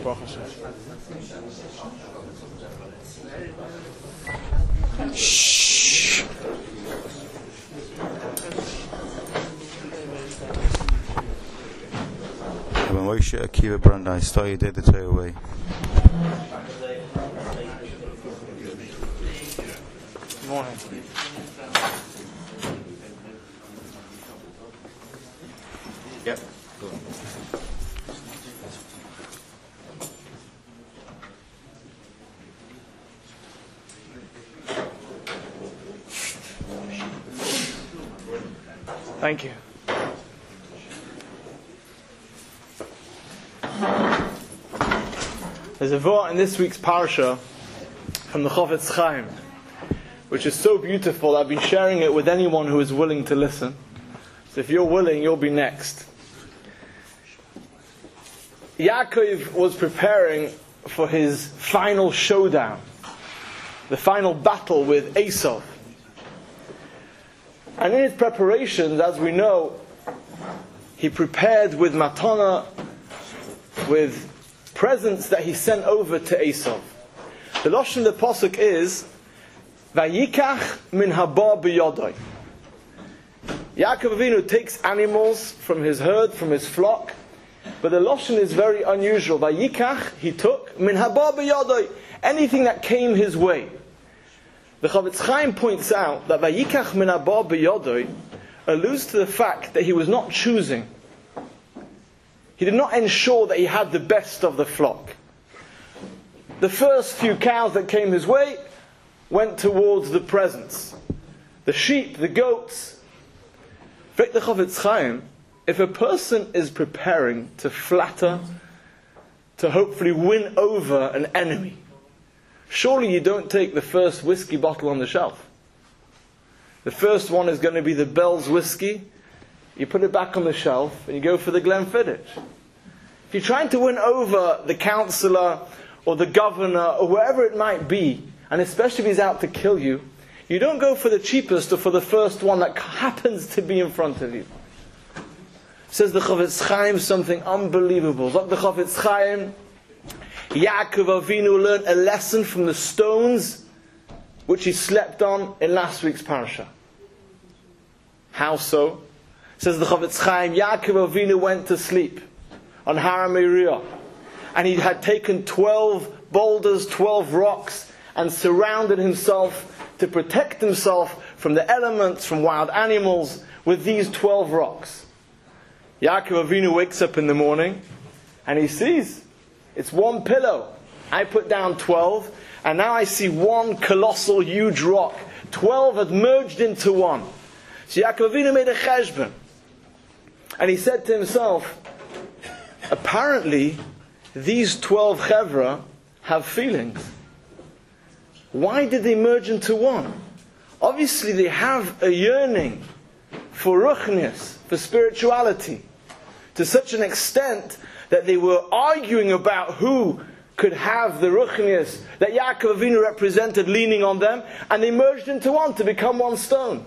Baruch Hashem. Shh. Rabbi Moshe Akiva Brandai, start your day to tear away. Good morning. Yep. Thank you. There's a vort in this week's parsha from the Chofetz Chaim, which is so beautiful. I've been sharing it with anyone who is willing to listen. So if you're willing, you'll be next. Yaakov was preparing for his final showdown, the final battle with Esau. And in his preparations, as we know, he prepared with matana, with presents that he sent over to Esau. The lashon of the pasuk is Vayikach min haba b'yodai. Yaakov Avinu takes animals from his herd, from his flock, but the lashon is very unusual. Vayikach, he took min haba b'yodai, anything that came his way. The Chofetz Chaim points out that Vayikach min haba b'yodai alludes to the fact that he was not choosing. He did not ensure that he had the best of the flock. The first few cows that came his way went towards the presents. The sheep, the goats. The Chofetz Chaim, if a person is preparing to flatter, to hopefully win over an enemy, surely you don't take the first whiskey bottle on the shelf. The first one is going to be the Bell's whiskey. You put it back on the shelf and you go for the Glenfiddich. If you're trying to win over the councillor or the governor or whoever it might be, and especially if he's out to kill you, you don't go for the cheapest or for the first one that happens to be in front of you. Says the Chofetz Chaim something unbelievable. Like the Chofetz Chaim, Yaakov Avinu learned a lesson from the stones which he slept on in last week's parasha. How so? Says the Chofetz Chaim, Yaakov Avinu went to sleep on Har HaMoriah, and he had taken 12 boulders, 12 rocks, and surrounded himself to protect himself from the elements, from wild animals, with these 12 rocks. Yaakov Avinu wakes up in the morning, and he sees, it's one pillow. I put down 12, and now I see one colossal, huge rock. 12 had merged into one. So Yaakov Avinu made a cheshbon. And he said to himself, apparently, these 12 chevra have feelings. Why did they merge into one? Obviously, they have a yearning for ruchnius, for spirituality, to such an extent that they were arguing about who could have the ruchnius that Yaakov Avinu represented leaning on them, and they merged into one to become one stone.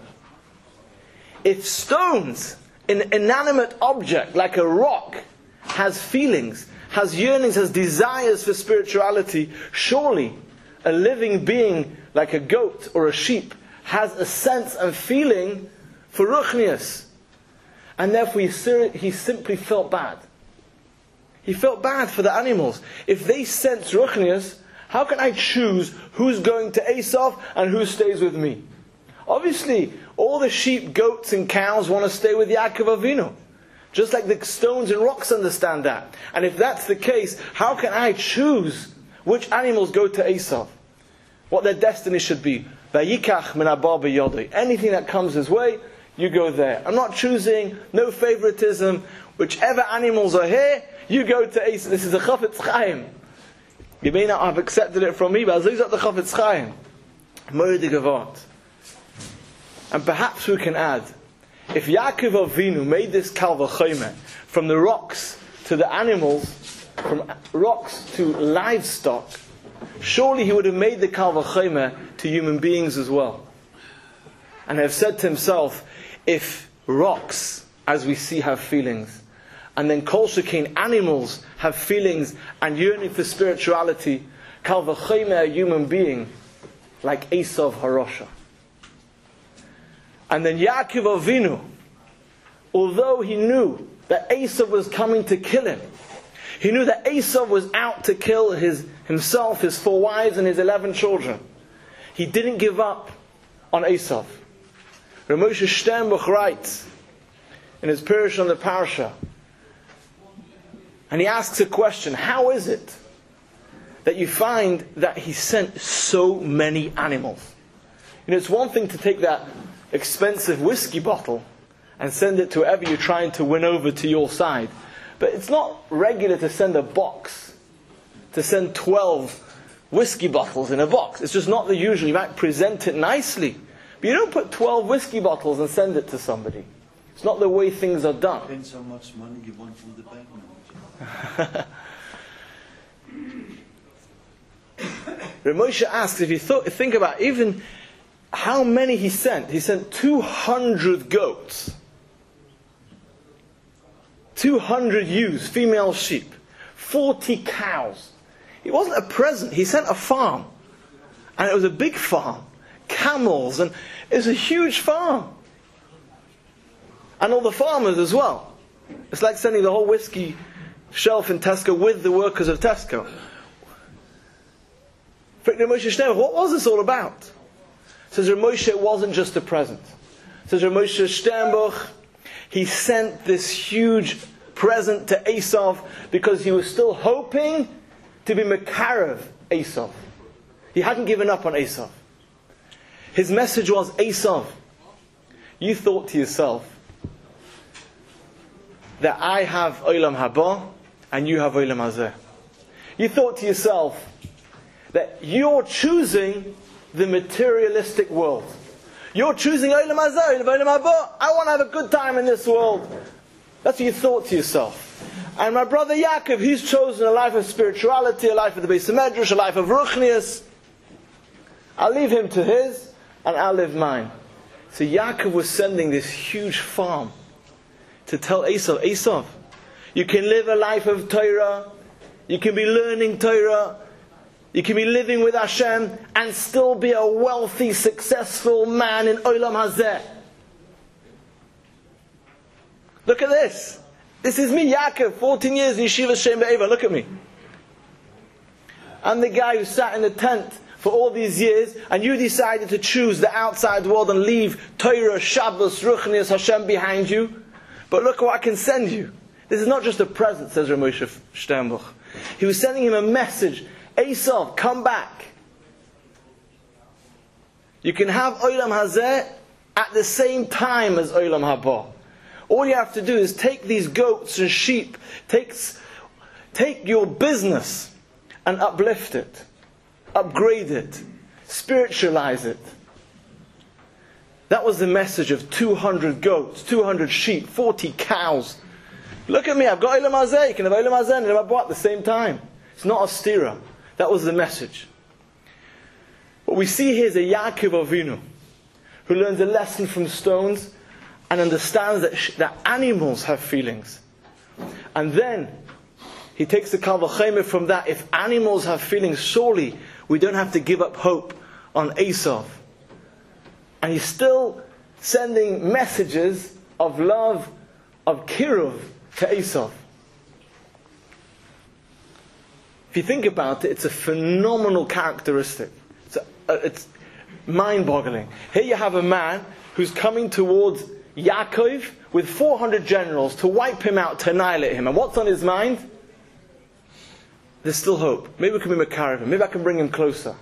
If stones, an inanimate object like a rock, has feelings, has yearnings, has desires for spirituality, surely a living being like a goat or a sheep has a sense and feeling for ruchnius. And therefore he simply felt bad. He felt bad for the animals. If they sense ruchnius, how can I choose who's going to Esau and who stays with me? Obviously, all the sheep, goats and cows want to stay with Yaakov Avinu. Just like the stones and rocks understand that. And if that's the case, how can I choose which animals go to Esau? What their destiny should be. Vayikach min haba b'yodai. Anything that comes his way, you go there. I'm not choosing, no favoritism. Whichever animals are here, you go to Esau. This is a Chofetz Chaim. You may not have accepted it from me, but these are the Chofetz Chaim. Moedige Gevort. And perhaps we can add, if Yaakov Avinu made this Kal V'chomer from the rocks to the animals, from rocks to livestock, surely he would have made the Kal V'chomer to human beings as well. And have said to himself, if rocks, as we see, have feelings, And then Kol Shekain, animals have feelings and yearning for spirituality. Kal v'chomer, a human being, like Esav Harosha. And then Yaakov Avinu, although he knew that Esav was coming to kill him, he knew that Esav was out to kill himself, his 4 wives, and his 11 children, he didn't give up on Esav. Rav Moshe Sternbuch writes in his Pirush on the Parasha, and he asks a question: how is it that you find that he sent so many animals? You know, it's one thing to take that expensive whiskey bottle and send it to whoever you're trying to win over to your side. But it's not regular to send a box, to send 12 whiskey bottles in a box. It's just not the usual. You might present it nicely, but you don't put 12 whiskey bottles and send it to somebody. It's not the way things are done. Depends how much money you want from the bank manager. Rav Moshe asks, if you think about even how many he sent 200 goats, 200 ewes, female sheep, 40 cows. It wasn't a present, he sent a farm. And it was a big farm. Camels, and it was a huge farm. And all the farmers as well. It's like sending the whole whiskey shelf in Tesco with the workers of Tesco. What was this all about? Says Rav Moshe, it wasn't just a present. Says Rav Moshe Sternbuch, he sent this huge present to Esav because he was still hoping to be Mekarev Esav. He hadn't given up on Esav. His message was, Esav, you thought to yourself that I have Olam Haba and you have Olam Hazeh. You thought to yourself that you're choosing the materialistic world. You're choosing Olam Hazeh, Olam Haba. I want to have a good time in this world. That's what you thought to yourself. And my brother Yaakov, he's chosen a life of spirituality, a life of the Beis Medrash, a life of Ruchnius. I'll leave him to his, and I'll live mine. So Yaakov was sending this huge farm to tell Esav, Esav, you can live a life of Torah, you can be learning Torah, you can be living with Hashem, and still be a wealthy, successful man in Olam Hazeh. Look at this. This is me, Yaakov, 14 years in Yeshiva Shem Be'eva. Look at me. I'm the guy who sat in the tent for all these years, and you decided to choose the outside world and leave Torah, Shabbos, Ruchnius, Hashem behind you. But look what I can send you. This is not just a present, says Rav Moshe Sternbuch. He was sending him a message. Esav, come back. You can have Olam Hazeh at the same time as Olam Haba. All you have to do is take these goats and sheep, take your business and uplift it, upgrade it, spiritualize it. That was the message of 200 goats, 200 sheep, 40 cows. Look at me, I've got Olam Hazeh, you can have Olam Hazeh and Olam Haba at the same time. It's not a stira. That was the message. What we see here is a Yaakov Avinu who learns a lesson from stones and understands that animals have feelings. And then he takes the Kal V'chomer from that. If animals have feelings, surely we don't have to give up hope on Esav. And he's still sending messages of love, of kiruv to Esav. If you think about it, it's a phenomenal characteristic. It's mind-boggling. Here you have a man who's coming towards Yaakov with 400 generals to wipe him out, to annihilate him. And what's on his mind? There's still hope. Maybe we can be Mekarev him. Maybe I can bring him closer.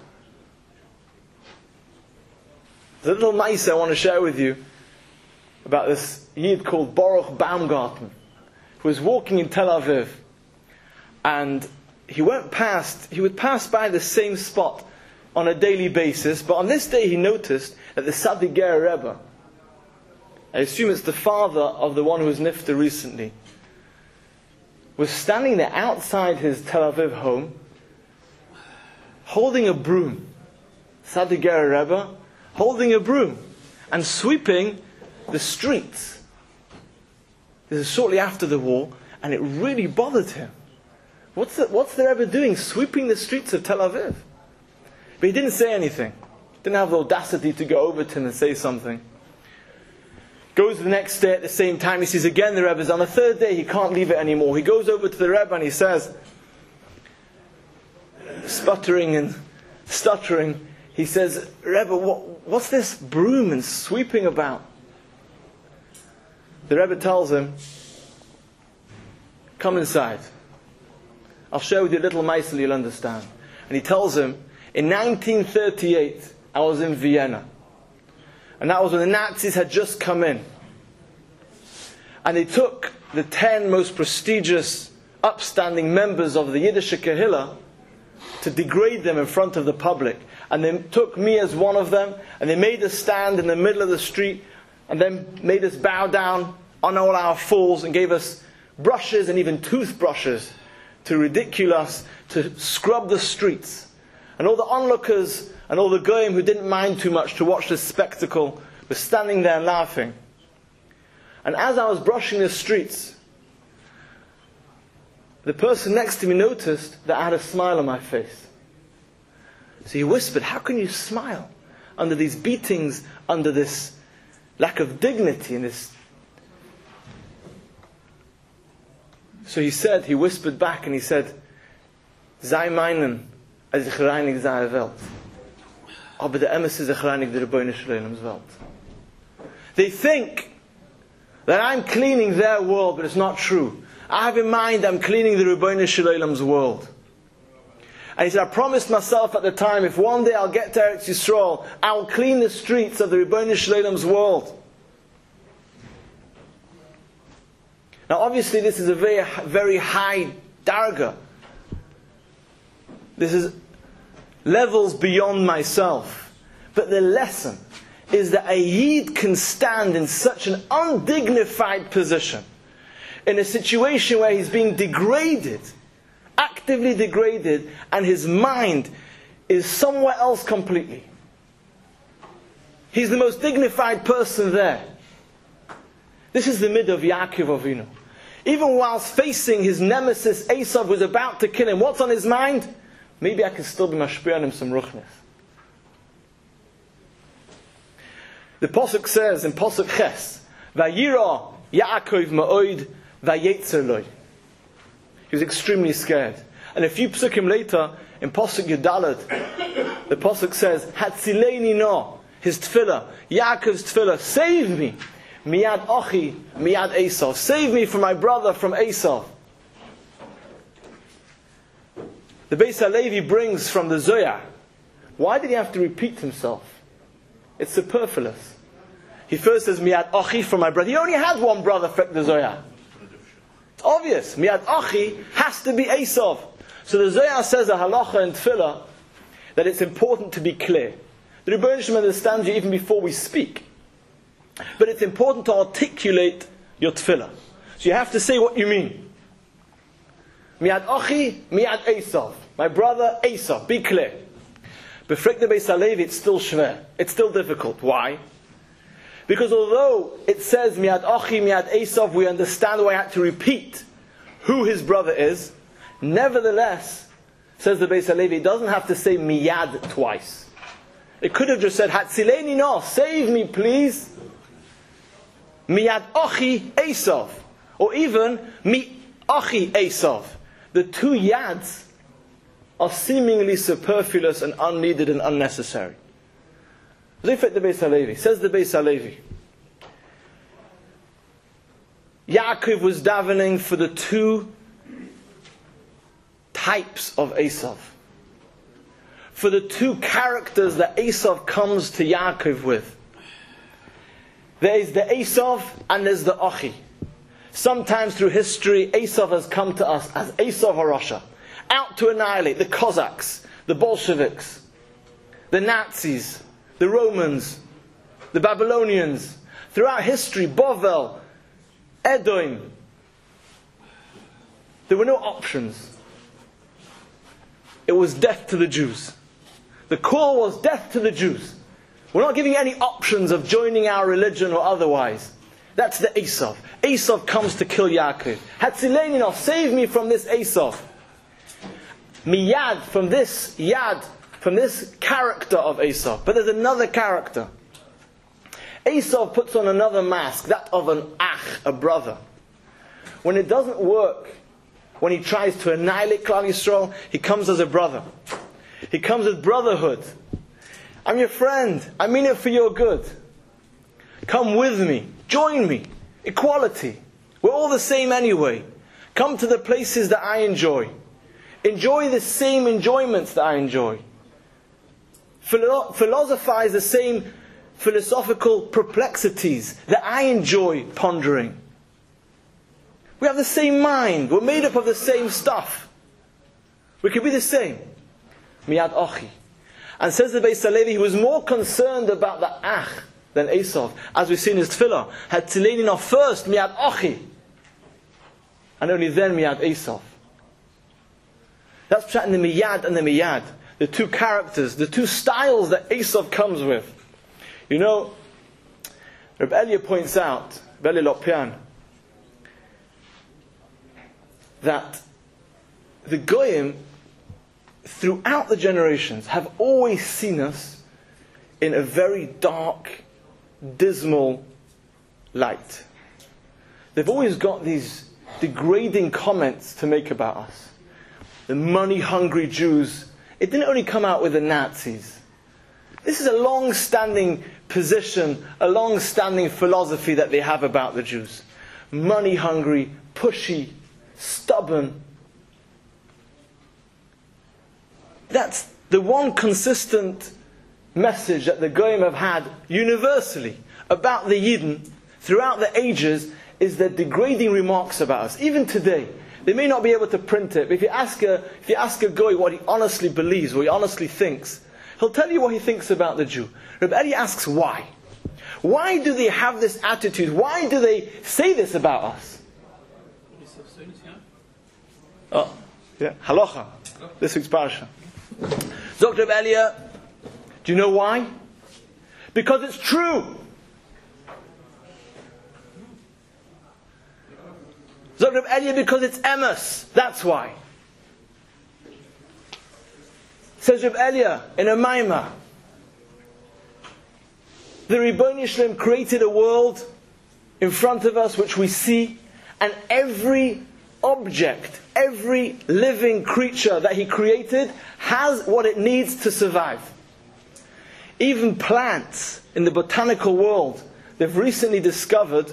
There's a little mice I want to share with you about this Yid called Baruch Baumgarten, who was walking in Tel Aviv, and he would pass by the same spot on a daily basis, but on this day he noticed that the Tzaddik Ger Rebbe, I assume it's the father of the one who was nifter recently, was standing there outside his Tel Aviv home, holding a broom. Tzaddik Ger Rebbe, holding a broom, and sweeping the streets. This is shortly after the war, And it really bothered him. What's the Rebbe doing, sweeping the streets of Tel Aviv? But he didn't say anything. Didn't have the audacity to go over to him and say something. Goes the next day at the same time, he sees again the Rebbe's. On the third day, he can't leave it anymore. He goes over to the Rebbe and he says, sputtering and stuttering, he says, Rebbe, what's this broom and sweeping about? The Rebbe tells him, come inside. I'll share with you a little maaseh you'll understand. And he tells him, in 1938, I was in Vienna. And that was when the Nazis had just come in. And they took the 10 most prestigious, upstanding members of the Yiddish Kehillah to degrade them in front of the public. And they took me as one of them, and they made us stand in the middle of the street, and then made us bow down on all our falls, and gave us brushes and even toothbrushes to ridicule us, to scrub the streets. And all the onlookers and all the goyim who didn't mind too much to watch this spectacle were standing there laughing. And as I was brushing the streets, the person next to me noticed that I had a smile on my face. So he whispered, how can you smile under these beatings, under this lack of dignity and this... So he whispered back and he said, Sei meinen, als ich reinig sei Welt. Aber der Emes ist ich reinig der Rebbeinu Shleilem's Welt. They think that I'm cleaning their world, but it's not true. I have in mind I'm cleaning the Rebbeinu Shleilem's world. And he said, I promised myself at the time, if one day I'll get to Eretz Yisrael, I'll clean the streets of the Rebbeinu Shleilem's world. Now obviously this is a very, very high darga. This is levels beyond myself. But the lesson is that a Yid can stand in such an undignified position, in a situation where he's being degraded, actively degraded, and his mind is somewhere else completely. He's the most dignified person there. This is the mid of Yaakov Avinu. Even whilst facing his nemesis Esav, who was about to kill him, what's on his mind? Maybe I can still be mashpir on him some ruchnis. The Pasuk says in Pasuk Ches, Vayira Yaakov ma'oid vayetzer loy. He was extremely scared. And a few psukim later, in Pasuk Yudalet, the Pasuk says, Hatzileini no, his tefillah, Yaakov's tefillah, save me. Miyad Achi, Miyad Esav. Save me from my brother, from Esav. The Beis HaLevi brings from the Zohar. Why did he have to repeat himself? It's superfluous. He first says, Miyad Achi, from my brother. He only had one brother, the Zohar. It's obvious. Miyad Achi has to be Esav. So the Zohar says a halacha in Tefillah that it's important to be clear. The Rebbeinu Shem understands you even before we speak. But it's important to articulate your tefillah. So you have to say what you mean. Miyad Achi, Miyad Esav. My brother Esav. Be clear. But Befrik the Beis HaLevi, it's still shver. It's still difficult. Why? Because although it says Miyad Achi, Miyad Esav, we understand why I had to repeat who his brother is. Nevertheless, says the Beis HaLevi, it doesn't have to say Miyad twice. It could have just said Hatzileni no, save me please. Miyad Achi Esav, or even Mi Achi Esav. The two yads are seemingly superfluous and unneeded and unnecessary. Zifet the Beis HaLevi. Says the Beis HaLevi, Yaakov was davening for the two types of Esav, for the two characters that Esav comes to Yaakov with. There is the Esav and there's the Achi. Sometimes through history, Esav has come to us as Esav HaRasha, out to annihilate the Cossacks, the Bolsheviks, the Nazis, the Romans, the Babylonians. Throughout history, Bovel, Edom, there were no options. It was death to the Jews. The call was death to the Jews. We're not giving any options of joining our religion or otherwise. That's the Esav. Esav comes to kill Yaakov. Hatzileni, save me from this Esav. Miyad, from this yad, from this character of Esav. But there's another character. Esav puts on another mask, that of an ach, a brother. When it doesn't work, when he tries to annihilate Klal Yisrael, he comes as a brother. He comes as brotherhood. I'm your friend. I mean it for your good. Come with me. Join me. Equality. We're all the same anyway. Come to the places that I enjoy. Enjoy the same enjoyments that I enjoy. Philosophize the same philosophical perplexities that I enjoy pondering. We have the same mind. We're made up of the same stuff. We could be the same. Miyad Achi. And says the Beis Halevi, he was more concerned about the Ach than Esav. As we see in his tefillah, had Tzileni first, Miyad Achi. And only then Miyad Esav. That's pshat in the Miyad and the Miyad. The two characters, the two styles that Esav comes with. You know, Reb Elia points out, Reb Elia Lopian, that the Goyim, throughout the generations, have always seen us in a very dark, dismal light. They've always got these degrading comments to make about us. The money-hungry Jews. It didn't only come out with the Nazis. This is a long-standing position, a long-standing philosophy that they have about the Jews. Money-hungry, pushy, stubborn. That's the one consistent message that the Goyim have had universally about the Yidden throughout the ages, is their degrading remarks about us. Even today, they may not be able to print it, but if you ask a Goy what he honestly believes, what he honestly thinks, he'll tell you what he thinks about the Jew. Reb Eli asks why. Why do they have this attitude? Why do they say this about us? Oh, yeah, halacha. This week's parasha. Dr. Reb Elia, do you know why? Because it's true. Dr. Reb Elia, because it's emes. That's why. Says Reb Elia in a Maimah, the Ribono Shel Olam created a world in front of us which we see, and every object, every living creature that He created has what it needs to survive. Even plants in the botanical world, they've recently discovered,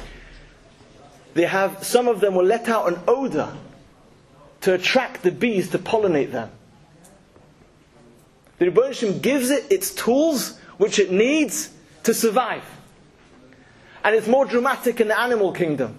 some of them will let out an odor to attract the bees to pollinate them. The Ribono Shel Olam gives it its tools which it needs to survive. And it's more dramatic in the animal kingdom.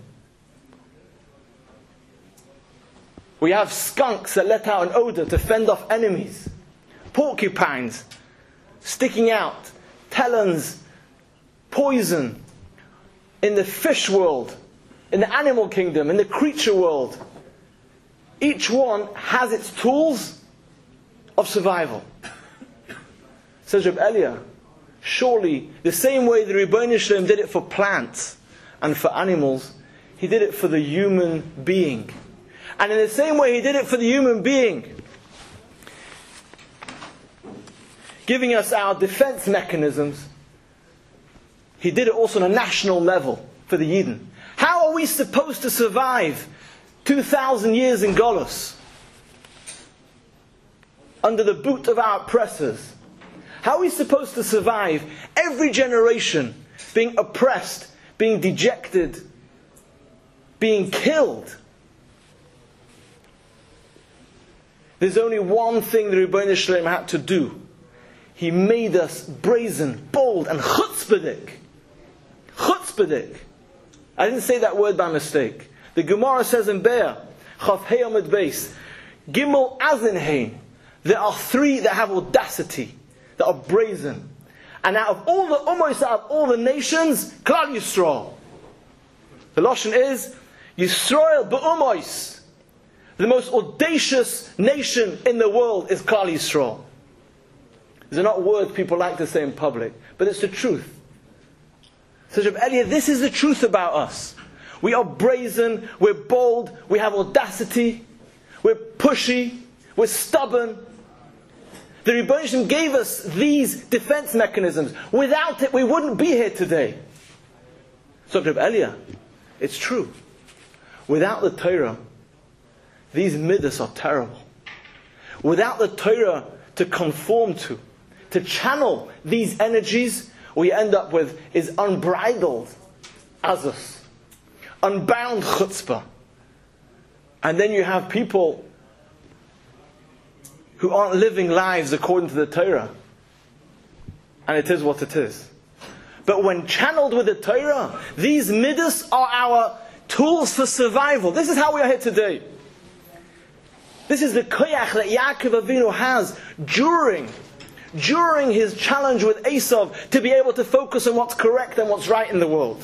We have skunks that let out an odor to fend off enemies. Porcupines sticking out. Talons, poison. In the fish world, in the animal kingdom, in the creature world, each one has its tools of survival. Says Reb Elia, surely the same way the Ribono Shel Olam did it for plants and for animals, He did it for the human being. And in the same way He did it for the human being, giving us our defense mechanisms, He did it also on a national level for the Yidden. How are we supposed to survive 2,000 years in Golus under the boot of our oppressors? How are we supposed to survive every generation being oppressed, being dejected, being killed? There's only one thing the Ribono Shel Olam had to do. He made us brazen, bold, and chutzpahdik. Chutzpahdik. I didn't say that word by mistake. The Gemara says in Be'er, Chaf Hei Amud Beis, Gimel Azin Hein. There are three that have audacity, that are brazen. And out of all the ummos, out of all the nations, Klal Yisrael. The Lashon is, Yisrael be'ummos. The most audacious nation in the world is Klal Yisrael. These are not words people like to say in public, but it's the truth. Says Reb Elia, this is the truth about us. We are brazen, we're bold, we have audacity, we're pushy, we're stubborn. The Rebbeinu Shem gave us these defense mechanisms. Without it, we wouldn't be here today. So Reb Elia, it's true. Without the Torah, these midas are terrible. Without the Torah to conform to channel these energies, what you end up with is unbridled azus, unbound chutzpah. And then you have people who aren't living lives according to the Torah. And it is what it is. But when channeled with the Torah, these midas are our tools for survival. This is how we are here today. This is the koyach that Yaakov Avinu has during his challenge with Esav to be able to focus on what's correct and what's right in the world.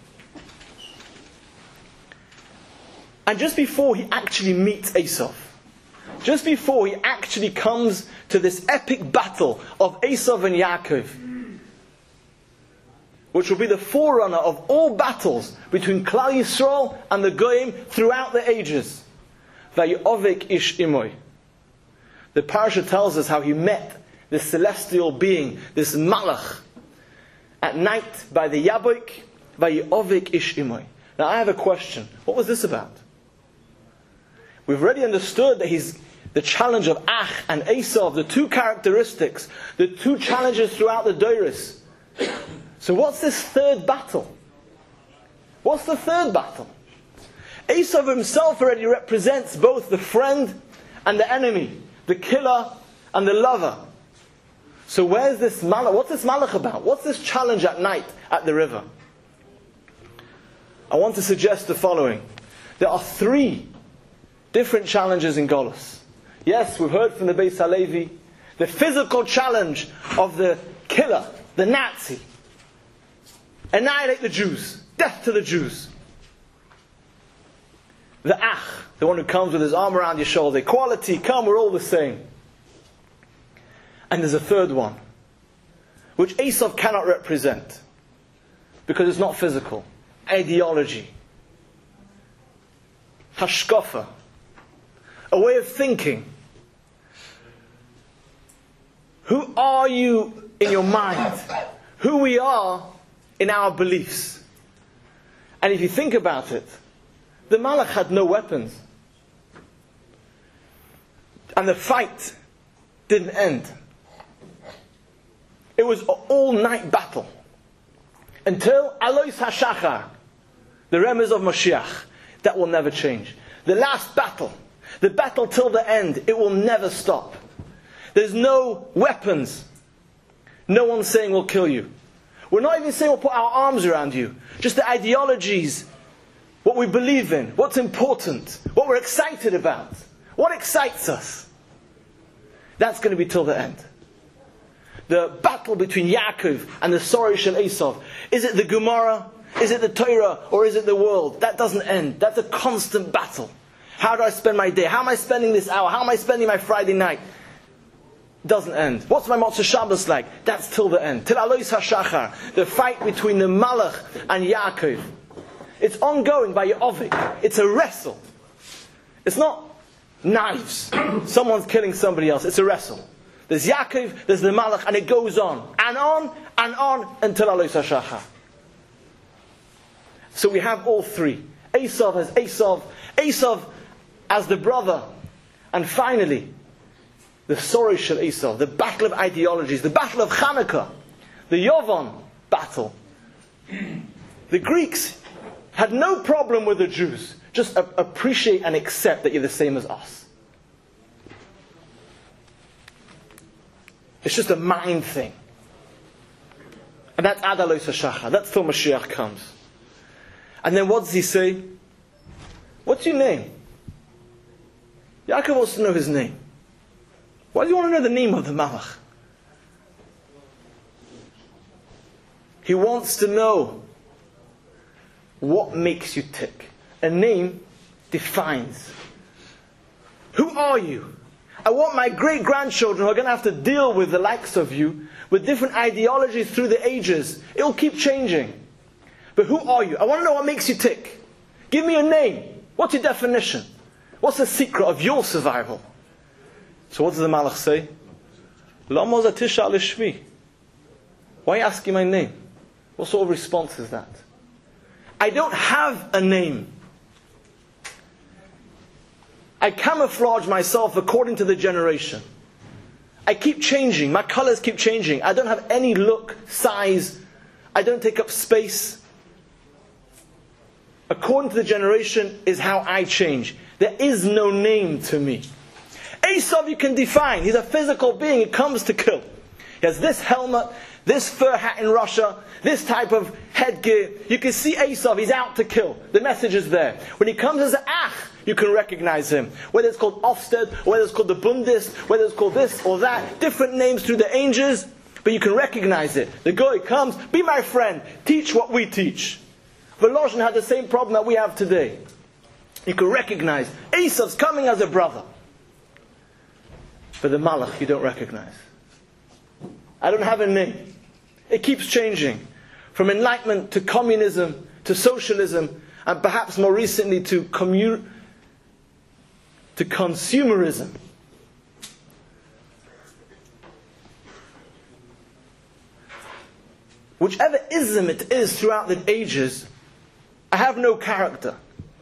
And just before he actually meets Esav, just before he actually comes to this epic battle of Esav and Yaakov, which will be the forerunner of all battles between Klal Yisrael and the Goyim throughout the ages, Vayovik ish imoy. The parasha tells us how he met this celestial being, this malach, at night by the Yabok, Vayovik ish imoy. Now I have a question. What was this about? We've already understood that he's the challenge of Ach and Esav, the two characteristics, the two challenges throughout the Doros. So what's this third battle? What's the third battle? Esav himself already represents both the friend and the enemy, the killer and the lover. So where's this malach? What's this malach about? What's this challenge at night at the river? I want to suggest the following. There are three different challenges in Golus. Yes, we've heard from the Beis Halevi, the physical challenge of the killer, the Nazi. Annihilate the Jews. Death to the Jews. The Ach, the one who comes with his arm around your shoulder. Equality, come, we're all the same. And there's a third one, which Esav cannot represent, because it's not physical. Ideology. Hashkafa. A way of thinking. Who are you in your mind? Who we are in our beliefs. And if you think about it, the Malach had no weapons. And the fight didn't end. It was an all-night battle. Until Alois HaShachar, the remez of Mashiach. That will never change. The last battle, the battle till the end, it will never stop. There's no weapons. No one's saying we'll kill you. We're not even saying we'll put our arms around you. Just the ideologies, what we believe in, what's important, what we're excited about, what excites us. That's going to be till the end. The battle between Yaakov and the Sorry Shel Esav. Is it the Gemara? Is it the Torah? Or is it the world? That doesn't end. That's a constant battle. How do I spend my day? How am I spending this hour? How am I spending my Friday night? Doesn't end. What's my Motzei Shabbos like? That's till the end. Till Alois HaShachar. The fight between the Malach and Yaakov. It's ongoing by Yehovik. It's a wrestle. It's not knives. Someone's killing somebody else. It's a wrestle. There's Yaakov, there's the Malach, and it goes on. And on until Alois HaShachar. So we have all three. Esav as Esav as the brother. And finally, the Sorry Shel Esav, the battle of ideologies, the battle of Hanukkah, the Yavon battle. The Greeks had no problem with the Jews. Just appreciate and accept that you're the same as us. It's just a mind thing. And that's Ad Alois HaShachar. That's till Mashiach comes. And then what does he say? What's your name? Yaakov wants to know his name. Why do you want to know the name of the Malach? He wants to know what makes you tick. A name defines. Who are you? I want my great-grandchildren who are going to have to deal with the likes of you, with different ideologies through the ages. It will keep changing. But who are you? I want to know what makes you tick. Give me a name. What's your definition? What's the secret of your survival? So what does the Malach say? Lama zatisha lishmi. Why are you asking my name? What sort of response is that? I don't have a name. I camouflage myself according to the generation. I keep changing. My colors keep changing. I don't have any look, size. I don't take up space. According to the generation is how I change. There is no name to me. Esav you can define. He's a physical being. He comes to kill. He has this helmet, this fur hat in Russia, this type of headgear. You can see Esav. He's out to kill. The message is there. When he comes as an Ach, you can recognize him. Whether it's called Ofsted, whether it's called the Bundist, whether it's called this or that. Different names through the ages, but you can recognize it. The guy comes, be my friend, teach what we teach. Volozhin had the same problem that we have today. You can recognize Esav's coming as a brother. But the Malach you don't recognize. I don't have a name. It keeps changing. From enlightenment to communism to socialism and perhaps more recently to consumerism. Whichever ism it is throughout the ages, I have no character.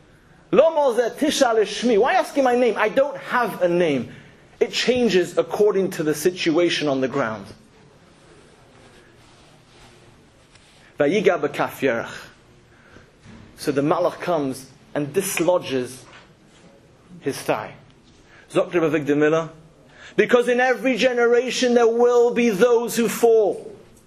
Why asking my name? I don't have a name. It changes according to the situation on the ground. So the Malach comes and dislodges his thigh. Dr. Avigdor Miller, because in every generation there will be those who fall.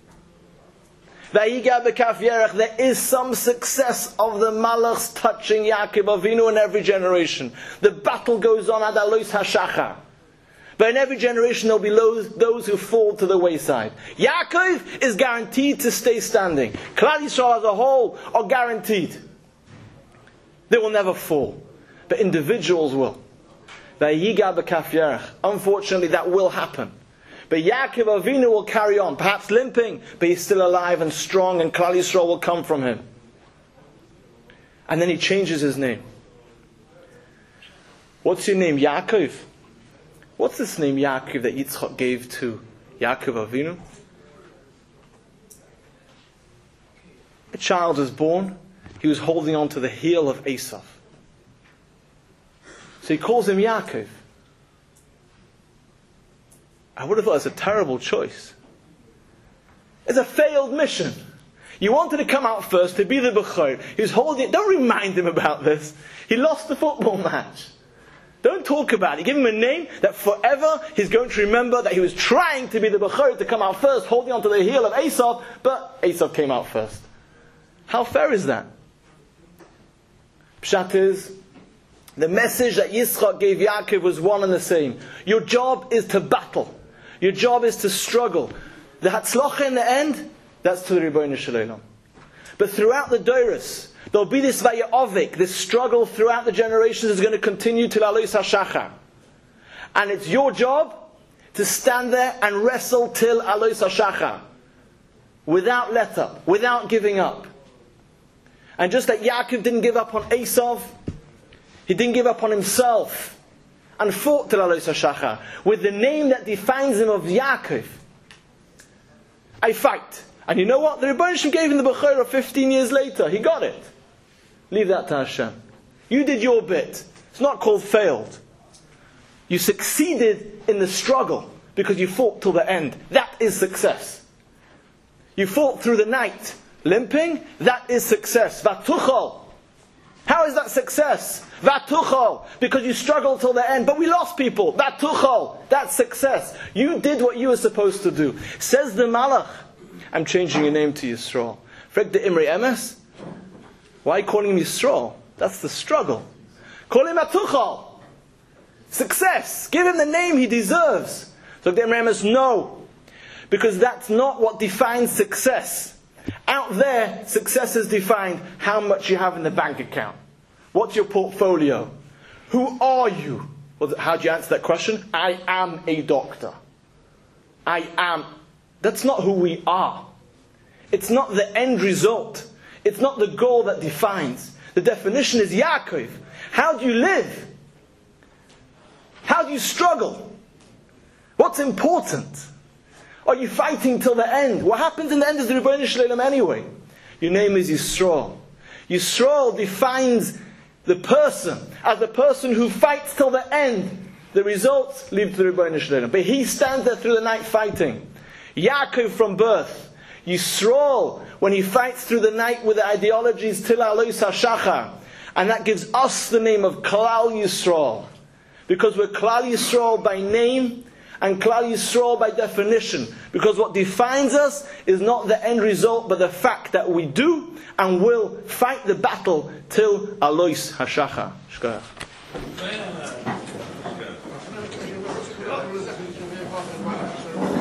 There is some success of the Malachs touching Yaakov Avinu in every generation. The battle goes on ad alois hashachar. But in every generation there will be those who fall to the wayside. Yaakov is guaranteed to stay standing. Klal Yisrael as a whole are guaranteed. They will never fall. But individuals will. Unfortunately that will happen. But Yaakov Avinu will carry on, perhaps limping, but he's still alive and strong, and Klal Yisrael will come from him. And then he changes his name. What's your name? Yaakov. What's this name Yaakov that Yitzchak gave to Yaakov Avinu? A child was born. He was holding on to the heel of Esav. So he calls him Yaakov. I would have thought it's a terrible choice. It's a failed mission. You wanted to come out first to be the Bechor. He was holding it. Don't remind him about this. He lost the football match. Don't talk about it. Give him a name that forever he's going to remember that he was trying to be the Bechor, to come out first, holding onto the heel of Esav, but Esav came out first. How fair is that? Pshat is, the message that Yitzchak gave Yaakov was one and the same. Your job is to battle. Your job is to struggle. The Hatzlacha in the end, that's to the Ribono Shel Olam. But throughout the Doros, there'll be this Vayavik, this struggle throughout the generations is going to continue till Alois HaShachar. And it's your job to stand there and wrestle till Alois HaShachar. Without let up, without giving up. And just like Yaakov didn't give up on Esav, he didn't give up on himself and fought till Alois HaShachar with the name that defines him of Yaakov. I fight. And you know what? The Ribono Shel Olam gave him the Bechorah 15 years later. He got it. Leave that to Hashem. You did your bit. It's not called failed. You succeeded in the struggle because you fought till the end. That is success. You fought through the night, limping. That is success. Vatuchal. How is that success? Vatuchal. Because you struggled till the end. But we lost people. Vatuchal. That's success. You did what you were supposed to do. Says the Malach, I'm changing your name to Yisrael. Frag the Imrei Emes. Why calling him Yisrael? That's the struggle. Call him Atuchal. Success. Give him the name he deserves. So the Imrei Emes, no. Because that's not what defines success. Out there, success is defined how much you have in the bank account. What's your portfolio? Who are you? Well, how do you answer that question? I am a doctor. I am. That's not who we are. It's not the end result. It's not the goal that defines. The definition is Yaakov. How do you live? How do you struggle? What's important? Are you fighting till the end? What happens in the end is the Rebbeinu Shalom anyway. Your name is Yisrael. Yisrael defines the person as the person who fights till the end. The results lead to the Rebbeinu Shalom. But he stands there through the night fighting. Yaakov from birth. Yisrael, when he fights through the night with the ideologies till Alois HaShachar. And that gives us the name of Klal Yisrael. Because we're Klal Yisrael by name and Klal Yisrael by definition. Because what defines us is not the end result, but the fact that we do and will fight the battle till Alois HaShachar. Shkoyach.